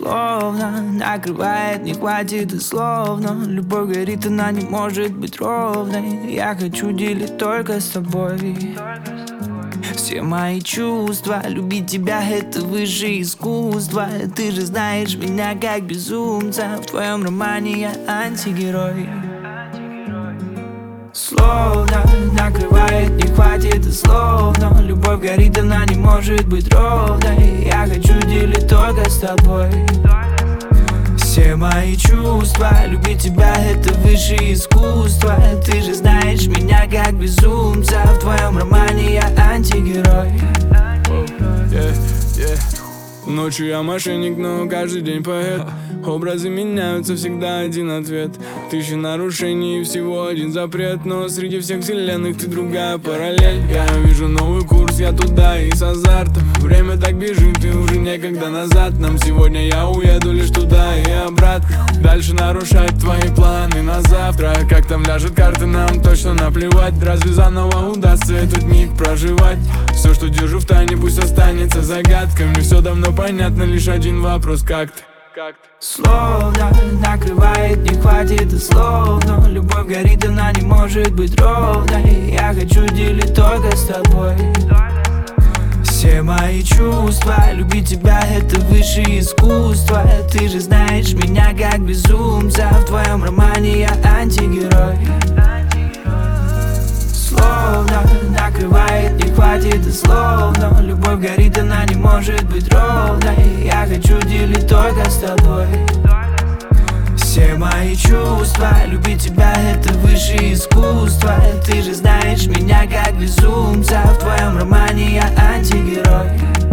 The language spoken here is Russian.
словно накрывает, не хватит и словно. Любовь горит, она не может быть ровной. Я хочу делить только с тобой все мои чувства. Любить тебя — это высшее искусство. Ты же знаешь меня как безумца. В твоем романе я антигерой. Словно накрывает, не хватит и словно. Любовь горит, она не может быть ровной. Я хочу делить только с тобой все мои чувства. Любить тебя — это высшее искусство. Ты же знаешь меня как безумца. В твоем романе я антигерой. Ночью я мошенник, но каждый день поэт. Образы меняются, всегда один ответ. Тысячи нарушений и всего один запрет. Но среди всех вселенных ты другая параллель. Я вижу новый курс, я туда и с азартом. Время так бежит, и уже некогда назад. Нам сегодня я уеду лишь туда и обратно. Дальше нарушать твои планы на завтра. Как там ляжет карта, нам точно наплевать. Разве заново удастся этот миг проживать? Все, что держу в тайне, пусть останется загадкой. Мне все давно понятно, лишь один вопрос: как ты? Словно накрывает, не хватит и словно. Любовь горит, она не может быть ровной. Я хочу делить только с тобой все мои чувства. Любить тебя — это высшее искусство. Ты же знаешь меня как безумца. В твоем романе я антигерой. Словно накрывает, не хватит и словно. Любовь горит, она не может быть ровной. Я хочу делить только с тобой все мои чувства. Любить тебя — это высшее искусство. Ты же знаешь меня как безумца. В твоем романе я антигерой.